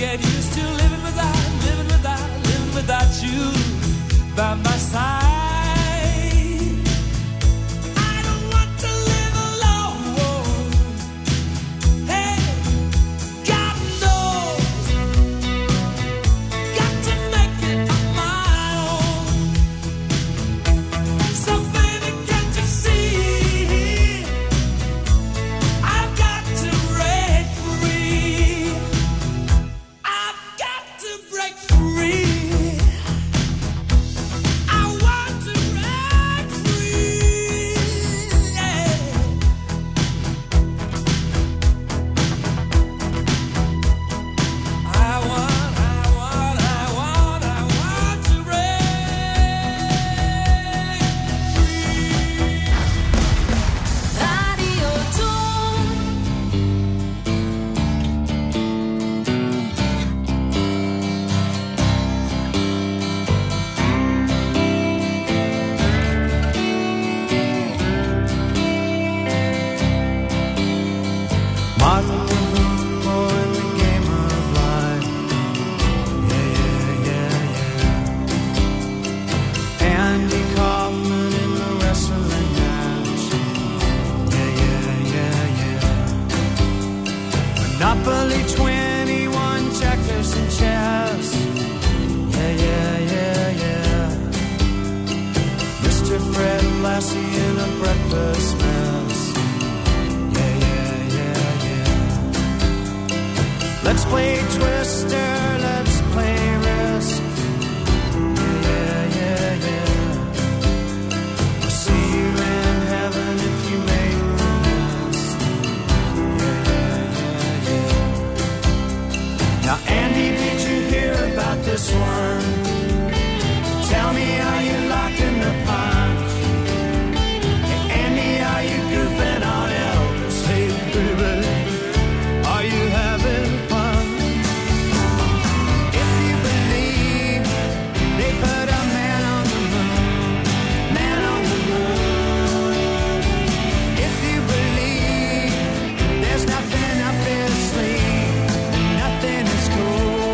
get used to living without you by my side. Monopoly 21 checkers and chess. Yeah. Mr. Fred Lassie in a breakfast mess. Yeah. Let's play Twister, let's play Risk. Yeah. I'll see you in heaven if you make the list. Yeah. Now, Andy, did you hear about this one? Tell me, are you locked in the punch? Hey, Andy, are you goofing on Elvis? Hey, baby, are you having fun? If you believe they put a man on the moon, if you believe there's nothing up their sleeve, nothing is cool.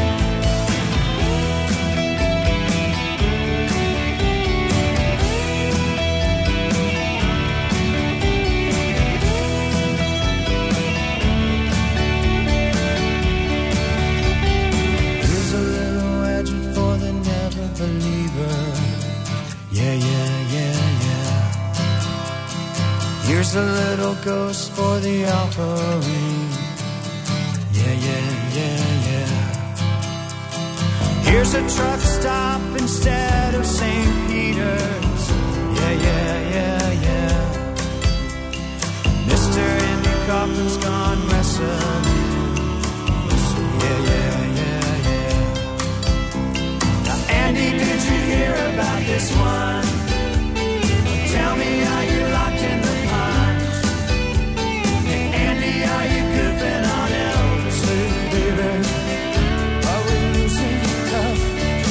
Here's a little legend for the never believer. Yeah. Here's a little ghost for the offering. Yeah. Here's a truck stop instead of St. Peter's. Yeah. Mr. Andy Kaufman's gone wrestling. Yeah. Now, Andy, did you hear about this one? Tell me, are you locked in the punch? Hey, Andy, are you goofing on Elvis? Hey, baby, are we losing tough?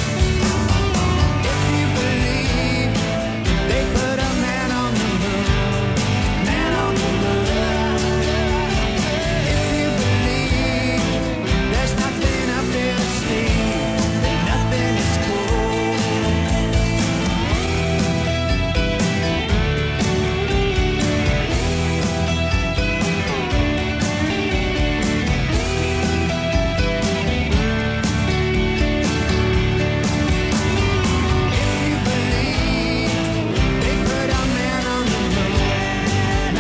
If you believe they put a man on the moon, if you believe there's nothing up their sleeve, then nothing is cool. If you believe they put a man on the moon,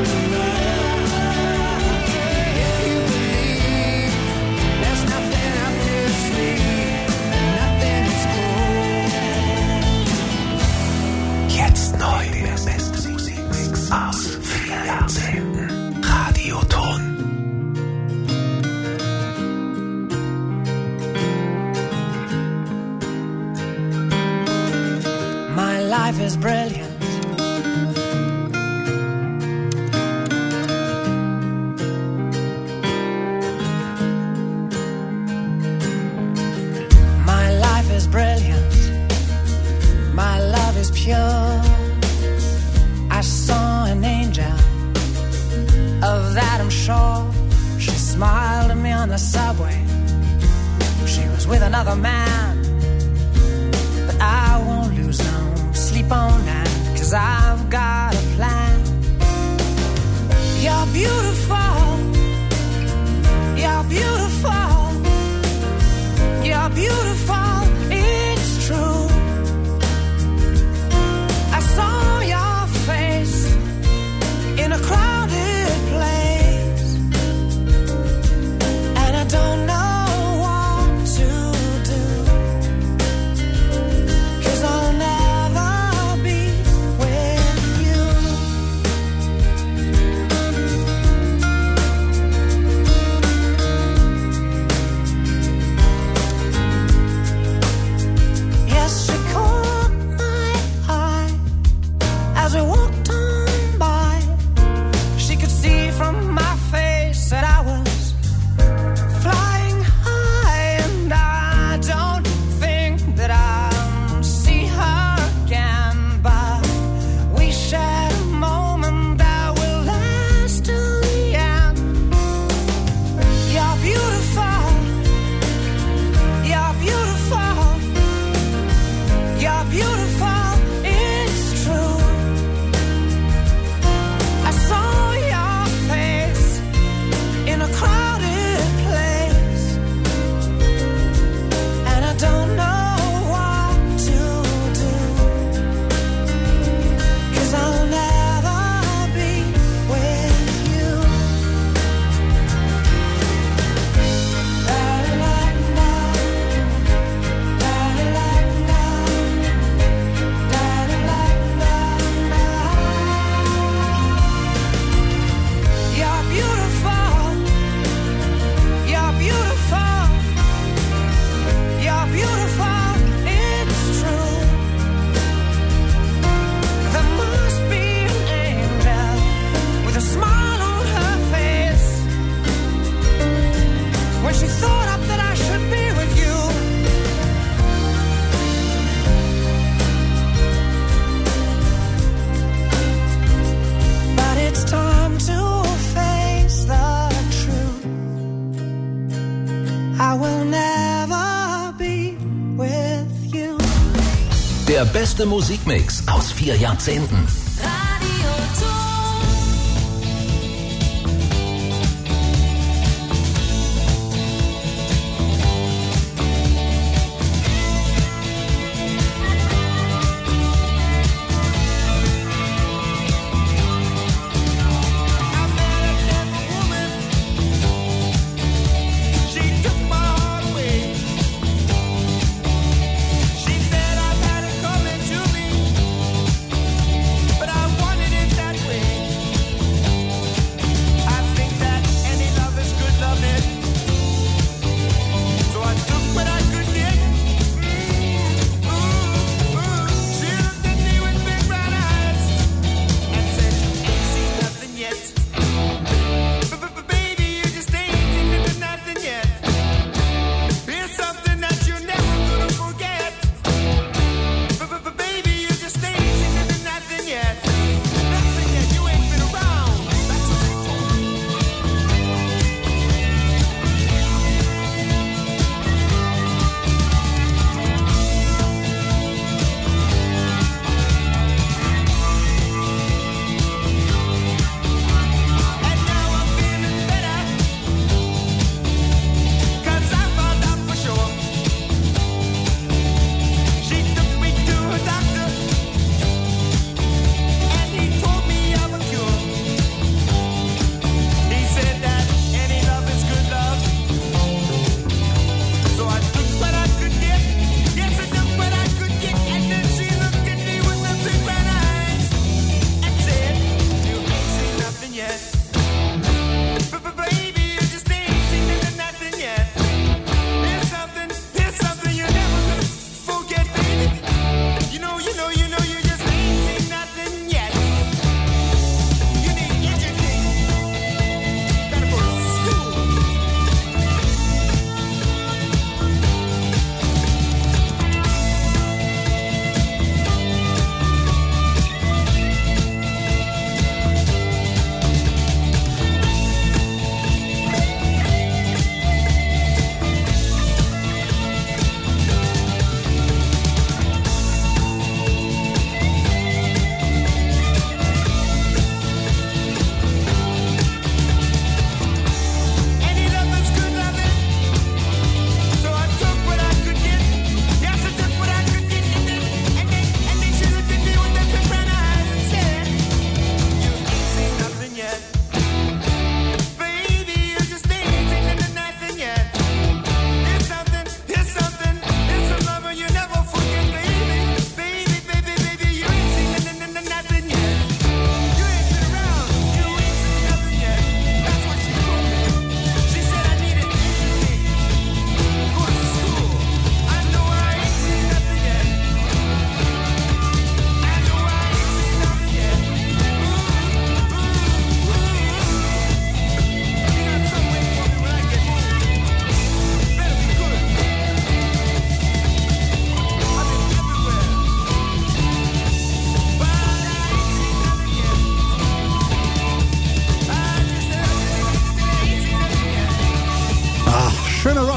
if you believe there's nothing up their sleeve, nothing is cool. Jetzt neu der beste Musikmix aus 4 Jahrzehnten. Radioton. My life is brilliant. My life is brilliant. My love is pure. I saw an angel, of that I'm sure. She smiled at me on the subway. with another man. But I won't lose no sleep on that, 'cause I've got a plan. You're beautiful, you're beautiful, you're beautiful, it's true. I saw your face in a crowded place, and I don't know what to do, 'cause I'll never be with you. Yes, she caught my eye as we walked on by. She could see from my face that I was flying high, and I don't think that I'll see her again, but we shared a moment that will last till the end. You're beautiful, you're beautiful, you're beautiful, it's true. I saw your face in a crowded place, and I don't know what to do, 'cause I'll never be with you. You're beautiful, you're beautiful, you're beautiful, it's true. There must be an angel with a smile on her face when she thought up that I should be with you. But it's time to face the truth. I will never be with you. Der beste Musikmix aus 4 Jahrzehnten. Radio Ton. I met a different woman. She took my heart away. She said I've had it coming to me, but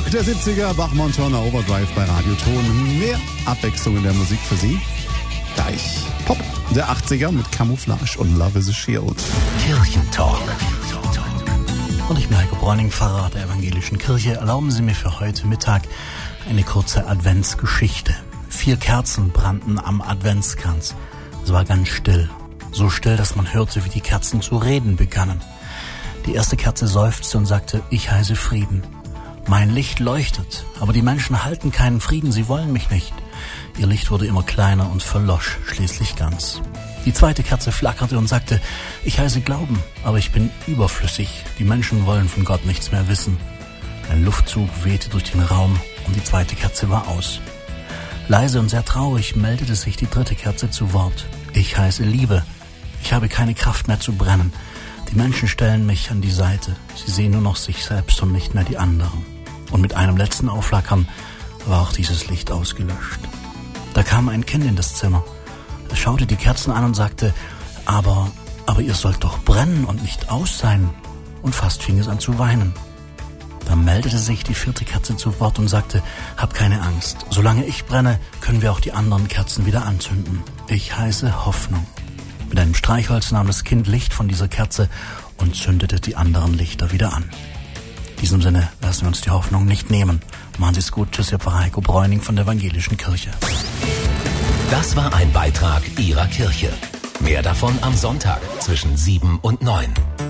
Rock der 70er, Bach-Montana Overdrive bei Radio Ton. Mehr Abwechslung in der Musik für Sie. Gleich Pop der 80er mit Camouflage und Love is a Shield. Kirchentalk. Und ich bin Heiko Bräuning, Pfarrer der Evangelischen Kirche. Erlauben Sie mir für heute Mittag eine kurze Adventsgeschichte. 4 Kerzen brannten am Adventskranz. Es war ganz still. So still, dass man hörte, wie die Kerzen zu reden begannen. Die erste Kerze seufzte und sagte, ich heiße Frieden. Mein Licht leuchtet, aber die Menschen halten keinen Frieden, sie wollen mich nicht. Ihr Licht wurde immer kleiner und verlosch schließlich ganz. Die zweite Kerze flackerte und sagte, ich heiße Glauben, aber ich bin überflüssig. Die Menschen wollen von Gott nichts mehr wissen. Ein Luftzug wehte durch den Raum und die zweite Kerze war aus. Leise und sehr traurig meldete sich die dritte Kerze zu Wort. Ich heiße Liebe. Ich habe keine Kraft mehr zu brennen. Die Menschen stellen mich an die Seite. Sie sehen nur noch sich selbst und nicht mehr die anderen. Und mit einem letzten Aufflackern war auch dieses Licht ausgelöscht. Da kam ein Kind in das Zimmer. Es schaute die Kerzen an und sagte, aber ihr sollt doch brennen und nicht aus sein. Und fast fing es an zu weinen. Da meldete sich die vierte Kerze zu Wort und sagte, hab keine Angst. Solange ich brenne, können wir auch die anderen Kerzen wieder anzünden. Ich heiße Hoffnung. Mit einem Streichholz nahm das Kind Licht von dieser Kerze und zündete die anderen Lichter wieder an. In diesem Sinne lassen wir uns die Hoffnung nicht nehmen. Machen Sie es gut. Tschüss, Ihr Pfarrer Heiko Bräuning von der Evangelischen Kirche. Das war ein Beitrag Ihrer Kirche. Mehr davon am Sonntag zwischen 7 und 9.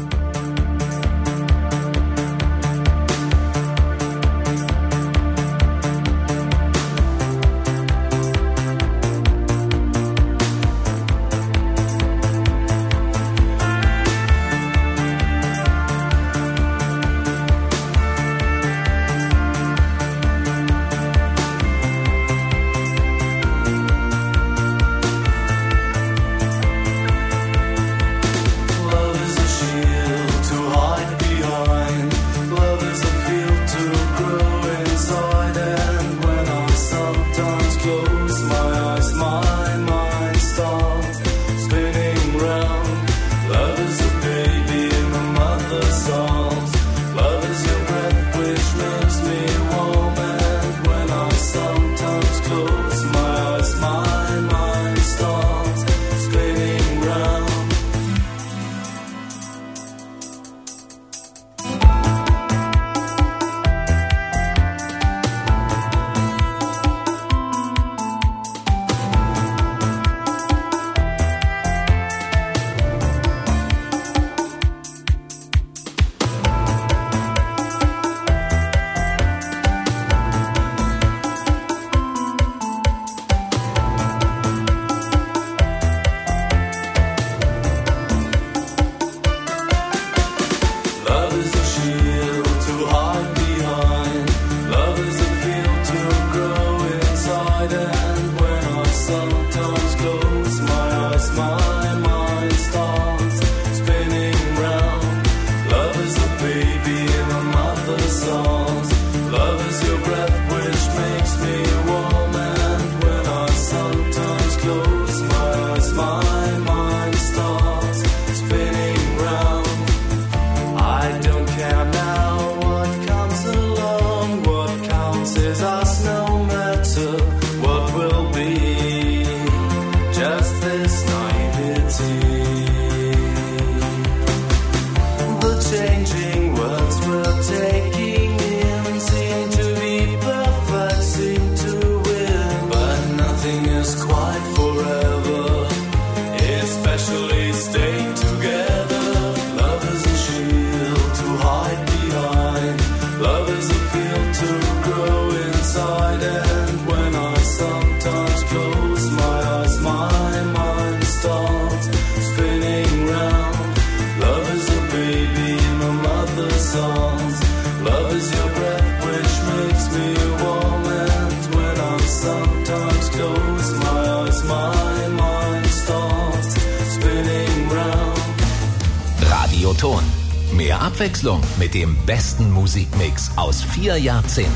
Ton. Mehr Abwechslung mit dem besten Musikmix aus 4 Jahrzehnten.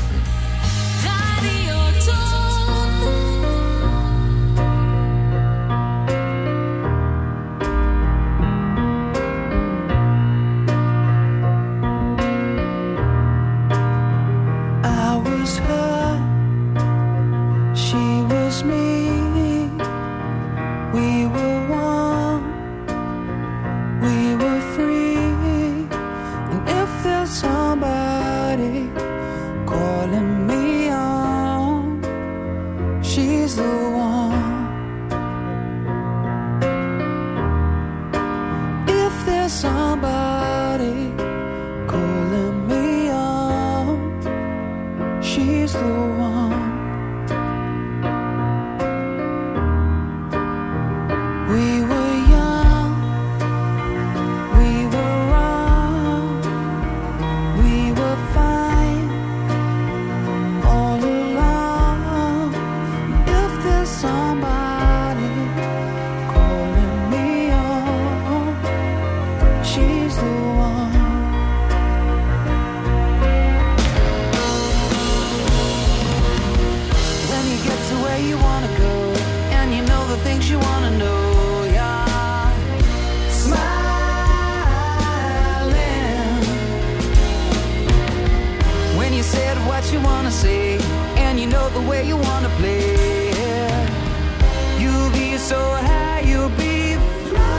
Radio Ton. I was her, she was me. We were one, we were free. And if there's somebody calling me on, she's the one. If there's somebody calling me on, she's the one. We were young, we were wrong, we were fine all along. If there's somebody calling me on, she's the one. When you get to where you wanna go, and you know the things you wanna know, yeah. Smiling when you said what you wanna say,